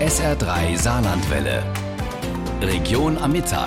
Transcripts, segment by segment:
SR3 Saarlandwelle. Region am Mittag.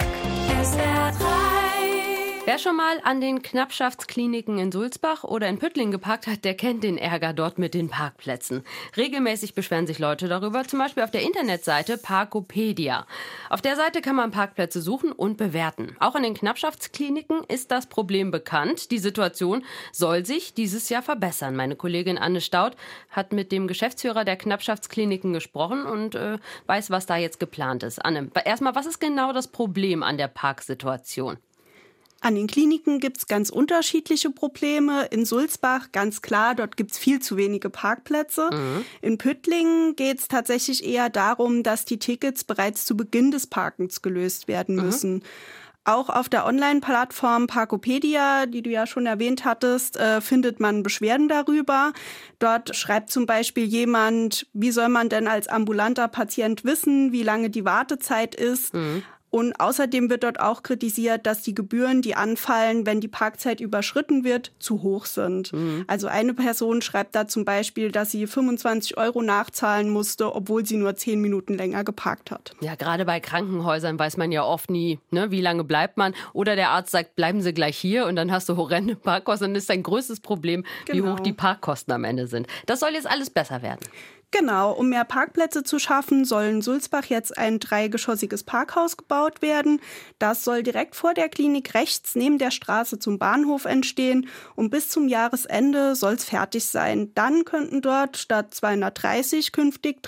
Wer schon mal an den Knappschaftskliniken in Sulzbach oder in Püttling geparkt hat, der kennt den Ärger dort mit den Parkplätzen. Regelmäßig beschweren sich Leute darüber, zum Beispiel auf der Internetseite Parkopedia. Auf der Seite kann man Parkplätze suchen und bewerten. Auch an den Knappschaftskliniken ist das Problem bekannt. Die Situation soll sich dieses Jahr verbessern. Meine Kollegin Anne Staudt hat mit dem Geschäftsführer der Knappschaftskliniken gesprochen und weiß, was da jetzt geplant ist. Anne, erstmal, was ist genau das Problem an der Parksituation? An den Kliniken gibt es ganz unterschiedliche Probleme. In Sulzbach, ganz klar, dort gibt es viel zu wenige Parkplätze. In Püttlingen geht es tatsächlich eher darum, dass die Tickets bereits zu Beginn des Parkens gelöst werden müssen. Auch auf der Online-Plattform Parkopedia, die du ja schon erwähnt hattest, findet man Beschwerden darüber. Dort schreibt zum Beispiel jemand, wie soll man denn als ambulanter Patient wissen, wie lange die Wartezeit ist? Und außerdem wird dort auch kritisiert, dass die Gebühren, die anfallen, wenn die Parkzeit überschritten wird, zu hoch sind. Also eine Person schreibt da zum Beispiel, dass sie 25 € nachzahlen musste, obwohl sie nur 10 Minuten länger geparkt hat. Ja, gerade bei Krankenhäusern weiß man ja oft nie, ne, wie lange bleibt man. Oder der Arzt sagt, bleiben Sie gleich hier und dann hast du horrende Parkkosten. Dann ist dein größtes Problem, wie hoch die Parkkosten am Ende sind. Das soll jetzt alles besser werden. Genau, um mehr Parkplätze zu schaffen, soll in Sulzbach jetzt ein 3-geschossiges Parkhaus gebaut werden. Das soll direkt vor der Klinik rechts neben der Straße zum Bahnhof entstehen. Und bis zum Jahresende soll es fertig sein. Dann könnten dort statt 230 künftig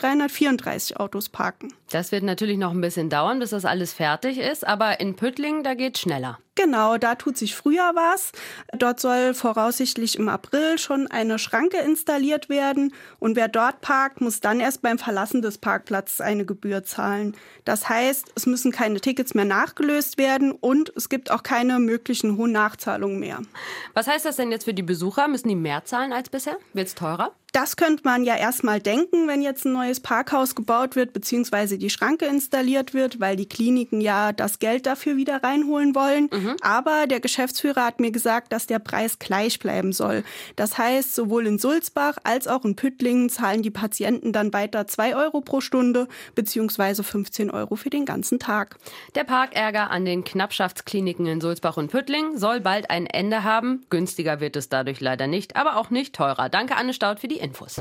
334 Autos parken. Das wird natürlich noch ein bisschen dauern, bis das alles fertig ist. Aber in Püttlingen, da geht's schneller. Genau, da tut sich früher was. Dort soll voraussichtlich im April schon eine Schranke installiert werden. Und wer dort parkt, muss dann erst beim Verlassen des Parkplatzes eine Gebühr zahlen. Das heißt, es müssen keine Tickets mehr nachgelöst werden und es gibt auch keine möglichen hohen Nachzahlungen mehr. Was heißt das denn jetzt für die Besucher? Müssen die mehr zahlen als bisher? Wird's teurer? Das könnte man ja erstmal denken, wenn jetzt ein neues Parkhaus gebaut wird, beziehungsweise die Schranke installiert wird, weil die Kliniken ja das Geld dafür wieder reinholen wollen. Aber der Geschäftsführer hat mir gesagt, dass der Preis gleich bleiben soll. Das heißt, sowohl in Sulzbach als auch in Püttlingen zahlen die Patienten dann weiter 2 € pro Stunde, beziehungsweise 15 € für den ganzen Tag. Der Parkärger an den Knappschaftskliniken in Sulzbach und Püttlingen soll bald ein Ende haben. Günstiger wird es dadurch leider nicht, aber auch nicht teurer. Danke, Anne Staudt, für die Infos.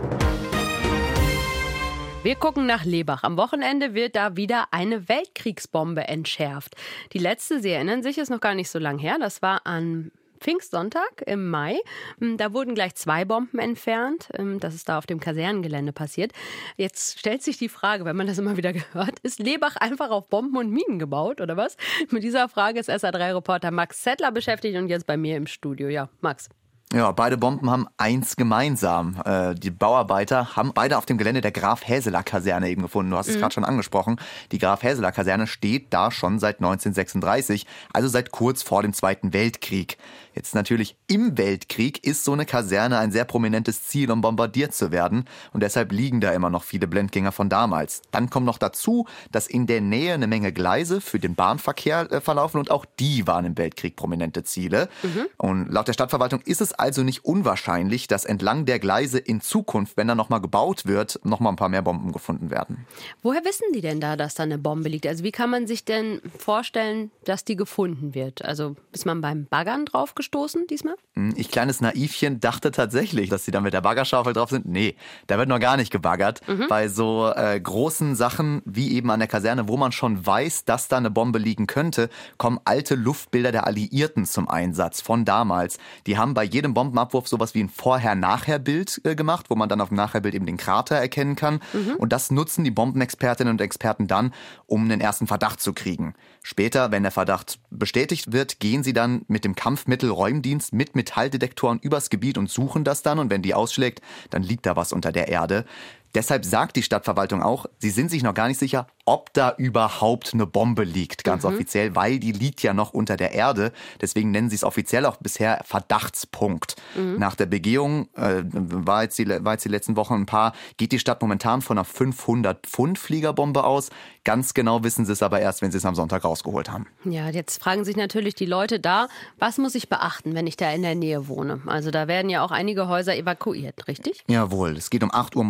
Wir gucken nach Lebach. Am Wochenende wird da wieder eine Weltkriegsbombe entschärft. Die letzte, Sie erinnern sich, ist noch gar nicht so lang her. Das war an Pfingstsonntag im Mai. Da wurden gleich 2 Bomben entfernt. Das ist da auf dem Kasernengelände passiert. Jetzt stellt sich die Frage, wenn man das immer wieder hört, ist Lebach einfach auf Bomben und Minen gebaut oder was? Mit dieser Frage ist SR3-Reporter Max Zettler beschäftigt und jetzt bei mir im Studio. Ja, Max. Ja, beide Bomben haben eins gemeinsam. Die Bauarbeiter haben beide auf dem Gelände der Graf-Häseler-Kaserne eben gefunden. Du hast es gerade schon angesprochen. Die Graf-Häseler-Kaserne steht da schon seit 1936, also seit kurz vor dem Zweiten Weltkrieg. Jetzt natürlich im Weltkrieg ist so eine Kaserne ein sehr prominentes Ziel, um bombardiert zu werden. Und deshalb liegen da immer noch viele Blindgänger von damals. Dann kommt noch dazu, dass in der Nähe eine Menge Gleise für den Bahnverkehr verlaufen und auch die waren im Weltkrieg prominente Ziele. Und laut der Stadtverwaltung ist es also nicht unwahrscheinlich, dass entlang der Gleise in Zukunft, wenn da nochmal gebaut wird, nochmal ein paar mehr Bomben gefunden werden. Woher wissen die denn da, dass da eine Bombe liegt? Also wie kann man sich denn vorstellen, dass die gefunden wird? Also ist man beim Baggern drauf gestoßen diesmal? Ich, kleines Naivchen, dachte tatsächlich, dass sie da mit der Baggerschaufel drauf sind. Nee, da wird noch gar nicht gebaggert. Bei so großen Sachen wie eben an der Kaserne, wo man schon weiß, dass da eine Bombe liegen könnte, kommen alte Luftbilder der Alliierten zum Einsatz von damals. Die haben bei jedem Bombenabwurf sowas wie ein Vorher-Nachher-Bild gemacht, wo man dann auf dem Nachherbild eben den Krater erkennen kann. Und das nutzen die Bombenexpertinnen und Experten dann, um einen ersten Verdacht zu kriegen. Später, wenn der Verdacht bestätigt wird, gehen sie dann mit dem Kampfmittelräumdienst mit Metalldetektoren übers Gebiet und suchen das dann. Und wenn die ausschlägt, dann liegt da was unter der Erde. Deshalb sagt die Stadtverwaltung auch, sie sind sich noch gar nicht sicher, ob da überhaupt eine Bombe liegt, ganz offiziell, weil die liegt ja noch unter der Erde. Deswegen nennen sie es offiziell auch bisher Verdachtspunkt. Nach der Begehung, war jetzt die letzten Wochen ein paar, geht die Stadt momentan von einer 500-Pfund-Fliegerbombe aus. Ganz genau wissen sie es aber erst, wenn sie es am Sonntag rausgeholt haben. Ja, jetzt fragen sich natürlich die Leute da, was muss ich beachten, wenn ich da in der Nähe wohne? Also da werden ja auch einige Häuser evakuiert, richtig? Jawohl, es geht um 8 Uhr morgens los.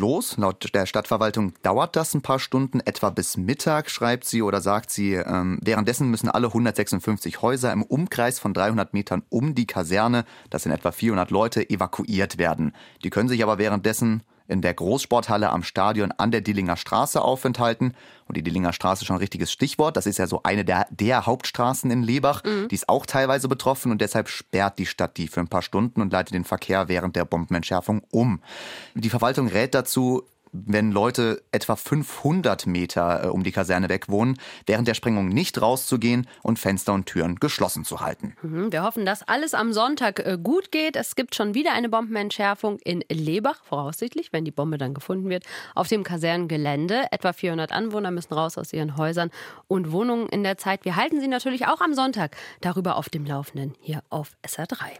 los. Laut der Stadtverwaltung dauert das ein paar Stunden, etwa bis Mittag, schreibt sie oder sagt sie. Währenddessen müssen alle 156 Häuser im Umkreis von 300 Metern um die Kaserne, das sind etwa 400 Leute, evakuiert werden. Die können sich aber währenddessen in der Großsporthalle am Stadion an der Dillinger Straße aufenthalten. Und die Dillinger Straße ist schon ein richtiges Stichwort. Das ist ja so eine der Hauptstraßen in Lebach. Die ist auch teilweise betroffen und deshalb sperrt die Stadt die für ein paar Stunden und leitet den Verkehr während der Bombenentschärfung um. Die Verwaltung rät dazu, wenn Leute etwa 500 Meter um die Kaserne weg wohnen, während der Sprengung nicht rauszugehen und Fenster und Türen geschlossen zu halten. Wir hoffen, dass alles am Sonntag gut geht. Es gibt schon wieder eine Bombenentschärfung in Lebach, voraussichtlich, wenn die Bombe dann gefunden wird, auf dem Kasernengelände. Etwa 400 Anwohner müssen raus aus ihren Häusern und Wohnungen in der Zeit. Wir halten Sie natürlich auch am Sonntag darüber auf dem Laufenden hier auf SR3.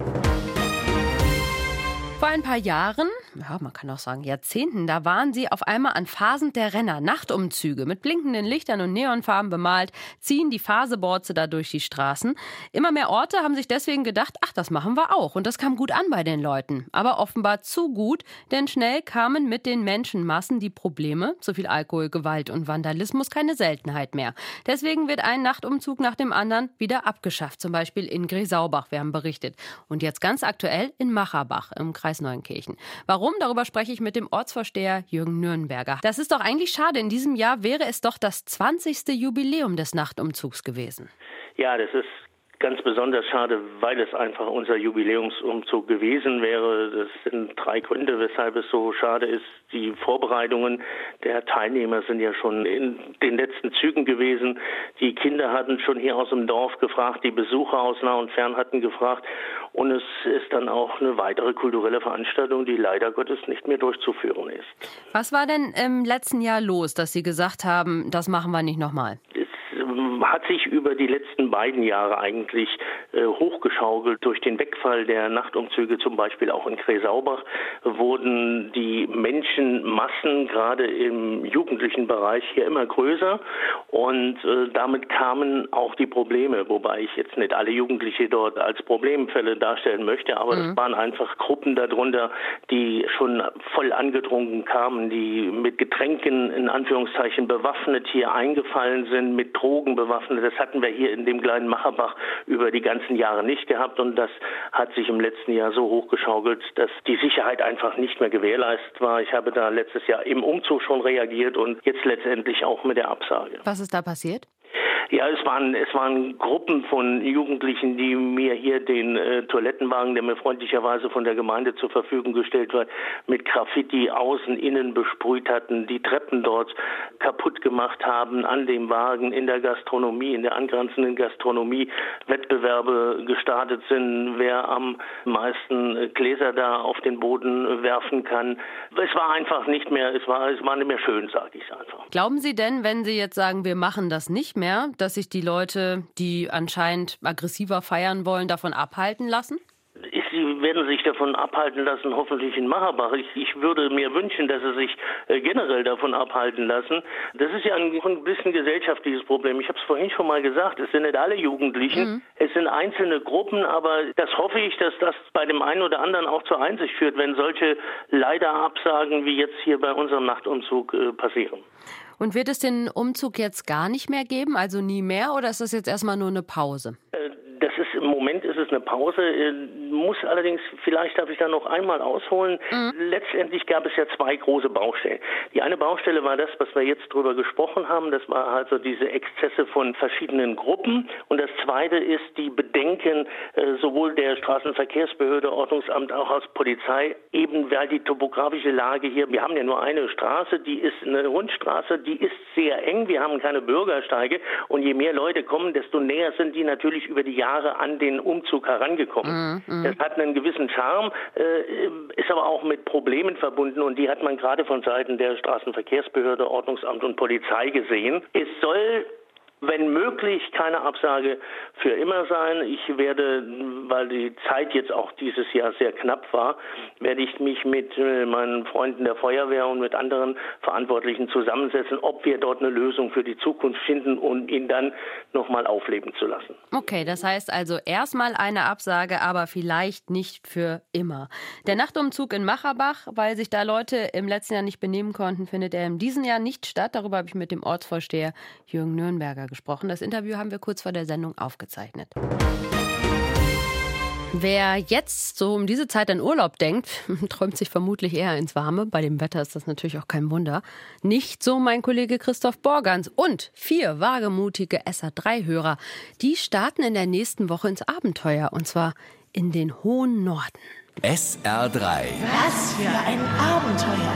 Vor ein paar Jahren, ja, man kann auch sagen Jahrzehnten, da waren sie auf einmal an Phasen der Renner. Nachtumzüge mit blinkenden Lichtern und Neonfarben bemalt, ziehen die Phaseborze da durch die Straßen. Immer mehr Orte haben sich deswegen gedacht, ach, das machen wir auch. Und das kam gut an bei den Leuten. Aber offenbar zu gut, denn schnell kamen mit den Menschenmassen die Probleme. So viel Alkohol, Gewalt und Vandalismus keine Seltenheit mehr. Deswegen wird ein Nachtumzug nach dem anderen wieder abgeschafft. Zum Beispiel in Gresaubach, wir haben berichtet. Und jetzt ganz aktuell in Macherbach im Kreis Neunkirchen. Warum? Darüber spreche ich mit dem Ortsvorsteher Jürgen Nürnberger. Das ist doch eigentlich schade. In diesem Jahr wäre es doch das 20. Jubiläum des Nachtumzugs gewesen. Ja, das ist ganz besonders schade, weil es einfach unser Jubiläumsumzug gewesen wäre. Das sind 3 Gründe, weshalb es so schade ist. Die Vorbereitungen der Teilnehmer sind ja schon in den letzten Zügen gewesen. Die Kinder hatten schon hier aus dem Dorf gefragt, die Besucher aus nah und fern hatten gefragt. Und es ist dann auch eine weitere kulturelle Veranstaltung, die leider Gottes nicht mehr durchzuführen ist. Was war denn im letzten Jahr los, dass Sie gesagt haben, das machen wir nicht nochmal? Hat sich über die letzten beiden Jahre eigentlich hochgeschaukelt. Durch den Wegfall der Nachtumzüge, zum Beispiel auch in Gresaubach, wurden die Menschenmassen gerade im jugendlichen Bereich hier immer größer und damit kamen auch die Probleme, wobei ich jetzt nicht alle Jugendliche dort als Problemfälle darstellen möchte, aber es waren einfach Gruppen darunter, die schon voll angetrunken kamen, die mit Getränken in Anführungszeichen bewaffnet hier eingefallen sind, mit Drogen bewaffnet. Das hatten wir hier in dem kleinen Macherbach über die ganzen Jahre nicht gehabt und das hat sich im letzten Jahr so hochgeschaukelt, dass die Sicherheit einfach nicht mehr gewährleistet war. Ich habe da letztes Jahr im Umzug schon reagiert und jetzt letztendlich auch mit der Absage. Was ist da passiert? Ja, es waren Gruppen von Jugendlichen, die mir hier den Toilettenwagen, der mir freundlicherweise von der Gemeinde zur Verfügung gestellt war, mit Graffiti außen, innen besprüht hatten, die Treppen dort kaputt gemacht haben an dem Wagen, in der Gastronomie, in der angrenzenden Gastronomie Wettbewerbe gestartet sind, wer am meisten Gläser da auf den Boden werfen kann. Es war einfach nicht mehr, es war nicht mehr schön, sage ich einfach. Glauben Sie denn, wenn Sie jetzt sagen, wir machen das nicht mehr, dass sich die Leute, die anscheinend aggressiver feiern wollen, davon abhalten lassen? Sie werden sich davon abhalten lassen, hoffentlich in Macherbach. Ich würde mir wünschen, dass sie sich generell davon abhalten lassen. Das ist ja ein bisschen gesellschaftliches Problem. Ich habe es vorhin schon mal gesagt, es sind nicht alle Jugendlichen, es sind einzelne Gruppen, aber das hoffe ich, dass das bei dem einen oder anderen auch zur Einsicht führt, wenn solche leider Absagen wie jetzt hier bei unserem Nachtumzug passieren. Und wird es den Umzug jetzt gar nicht mehr geben, also nie mehr, oder ist das jetzt erstmal nur eine Pause? Im Moment ist es eine Pause, muss allerdings, vielleicht darf ich da noch einmal ausholen, letztendlich gab es ja 2 große Baustellen. Die eine Baustelle war das, was wir jetzt drüber gesprochen haben, das war also diese Exzesse von verschiedenen Gruppen und das zweite ist die Bedenken sowohl der Straßenverkehrsbehörde, Ordnungsamt, auch aus Polizei, eben weil die topografische Lage hier, wir haben ja nur eine Straße, die ist eine Rundstraße, die ist sehr eng, wir haben keine Bürgersteige und je mehr Leute kommen, desto näher sind die natürlich über die Jahre an den Umzug herangekommen. Das hat einen gewissen Charme, ist aber auch mit Problemen verbunden und die hat man gerade von Seiten der Straßenverkehrsbehörde, Ordnungsamt und Polizei gesehen. Es soll wenn möglich, keine Absage für immer sein. Ich werde, weil die Zeit jetzt auch dieses Jahr sehr knapp war, werde ich mich mit meinen Freunden der Feuerwehr und mit anderen Verantwortlichen zusammensetzen, ob wir dort eine Lösung für die Zukunft finden und ihn dann nochmal aufleben zu lassen. Okay, das heißt also erstmal eine Absage, aber vielleicht nicht für immer. Der Nachtumzug in Macherbach, weil sich da Leute im letzten Jahr nicht benehmen konnten, findet er in diesem Jahr nicht statt. Darüber habe ich mit dem Ortsvorsteher Jürgen Nürnberger gesprochen. Das Interview haben wir kurz vor der Sendung aufgezeichnet. Wer jetzt so um diese Zeit an Urlaub denkt, träumt sich vermutlich eher ins Warme. Bei dem Wetter ist das natürlich auch kein Wunder. Nicht so mein Kollege Christoph Borgans und 4 wagemutige SR3-Hörer. Die starten in der nächsten Woche ins Abenteuer, und zwar in den hohen Norden. SR3. Was für ein Abenteuer!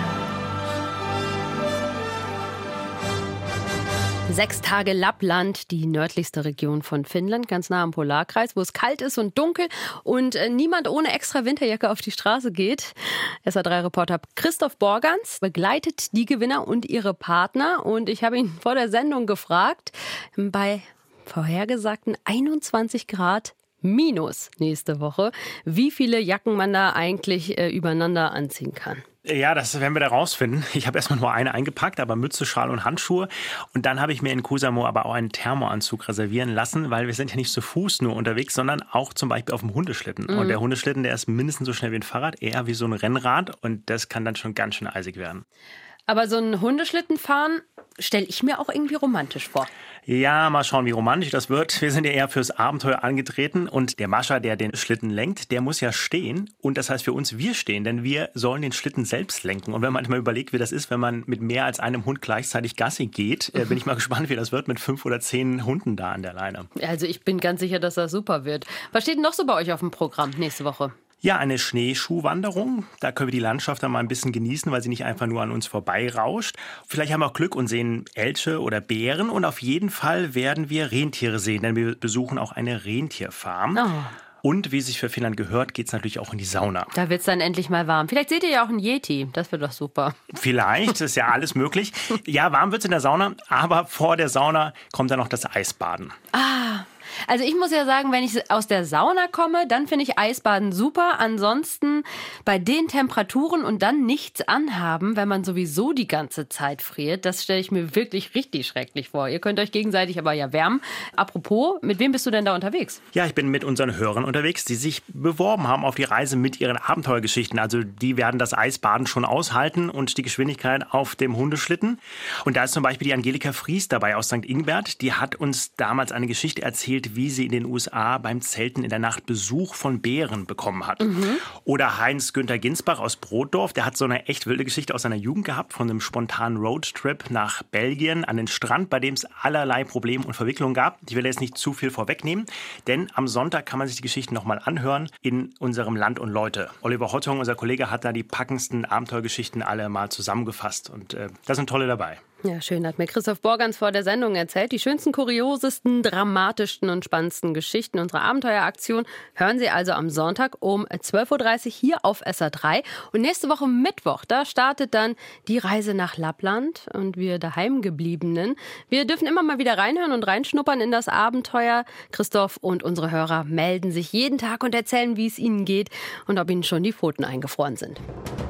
6 Tage Lappland, die nördlichste Region von Finnland, ganz nah am Polarkreis, wo es kalt ist und dunkel und niemand ohne extra Winterjacke auf die Straße geht. SR3-Reporter Christoph Borgans begleitet die Gewinner und ihre Partner. Und ich habe ihn vor der Sendung gefragt, bei vorhergesagten 21 Grad minus nächste Woche, wie viele Jacken man da eigentlich übereinander anziehen kann. Ja, das werden wir da rausfinden. Ich habe erstmal nur eine eingepackt, aber Mütze, Schal und Handschuhe. Und dann habe ich mir in Kuusamo aber auch einen Thermoanzug reservieren lassen, weil wir sind ja nicht zu Fuß nur unterwegs, sondern auch zum Beispiel auf dem Hundeschlitten. Und der Hundeschlitten, der ist mindestens so schnell wie ein Fahrrad, eher wie so ein Rennrad. Und das kann dann schon ganz schön eisig werden. Aber so ein Hundeschlitten fahren stelle ich mir auch irgendwie romantisch vor. Ja, mal schauen, wie romantisch das wird. Wir sind ja eher fürs Abenteuer angetreten und der Mascher, der den Schlitten lenkt, der muss ja stehen. Und das heißt für uns, wir stehen, denn wir sollen den Schlitten selbst lenken. Und wenn man manchmal überlegt, wie das ist, wenn man mit mehr als einem Hund gleichzeitig Gassi geht, bin ich mal gespannt, wie das wird mit 5 oder 10 Hunden da an der Leine. Also ich bin ganz sicher, dass das super wird. Was steht denn noch so bei euch auf dem Programm nächste Woche? Ja, eine Schneeschuhwanderung. Da können wir die Landschaft dann mal ein bisschen genießen, weil sie nicht einfach nur an uns vorbeirauscht. Vielleicht haben wir auch Glück und sehen Elche oder Bären. Und auf jeden Fall werden wir Rentiere sehen, denn wir besuchen auch eine Rentierfarm. Oh. Und wie sich für Finnland gehört, geht's natürlich auch in die Sauna. Da wird's dann endlich mal warm. Vielleicht seht ihr ja auch einen Yeti. Das wird doch super. Vielleicht, ist ja alles möglich. Ja, warm wird's in der Sauna, aber vor der Sauna kommt dann noch das Eisbaden. Also ich muss ja sagen, wenn ich aus der Sauna komme, dann finde ich Eisbaden super. Ansonsten bei den Temperaturen und dann nichts anhaben, wenn man sowieso die ganze Zeit friert, das stelle ich mir wirklich richtig schrecklich vor. Ihr könnt euch gegenseitig aber ja wärmen. Apropos, mit wem bist du denn da unterwegs? Ja, ich bin mit unseren Hörern unterwegs, die sich beworben haben auf die Reise mit ihren Abenteuergeschichten. Also die werden das Eisbaden schon aushalten und die Geschwindigkeit auf dem Hundeschlitten. Und da ist zum Beispiel die Angelika Fries dabei aus St. Ingbert. Die hat uns damals eine Geschichte erzählt, wie sie in den USA beim Zelten in der Nacht Besuch von Bären bekommen hat. Oder Heinz-Günther Ginsbach aus Brotdorf, der hat so eine echt wilde Geschichte aus seiner Jugend gehabt, von einem spontanen Roadtrip nach Belgien an den Strand, bei dem es allerlei Probleme und Verwicklungen gab. Ich will jetzt nicht zu viel vorwegnehmen, denn am Sonntag kann man sich die Geschichten nochmal anhören in unserem Land und Leute. Oliver Hottung, unser Kollege, hat da die packendsten Abenteuergeschichten alle mal zusammengefasst und da sind tolle dabei. Ja, schön, hat mir Christoph Borgans vor der Sendung erzählt. Die schönsten, kuriosesten, dramatischsten und spannendsten Geschichten unserer Abenteueraktion hören Sie also am Sonntag um 12.30 Uhr hier auf SR3. Und nächste Woche Mittwoch, da startet dann die Reise nach Lappland und wir Daheimgebliebenen. Wir dürfen immer mal wieder reinhören und reinschnuppern in das Abenteuer. Christoph und unsere Hörer melden sich jeden Tag und erzählen, wie es ihnen geht und ob ihnen schon die Pfoten eingefroren sind.